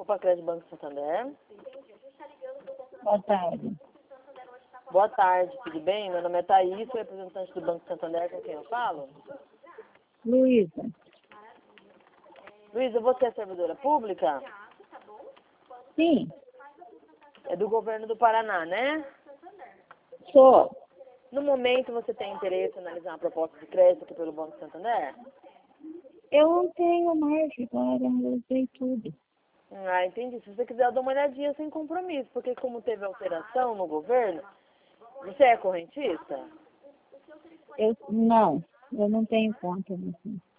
Opa, Crédito Banco Santander. Boa tarde. Boa tarde, tudo bem? Meu nome é Thaís, sou representante do Banco Santander, com quem eu falo? Luísa. Luísa, você é servidora pública? Sim, É do governo do Paraná, né? sou. No momento, você tem interesse em analisar uma proposta de crédito aqui pelo Banco Santander? Eu não tenho mais agora, eu sei tudo. Ah, entendi. Se você quiser, eu dou uma olhadinha sem compromisso, porque como teve alteração no governo, você é correntista? Eu não tenho conta nisso.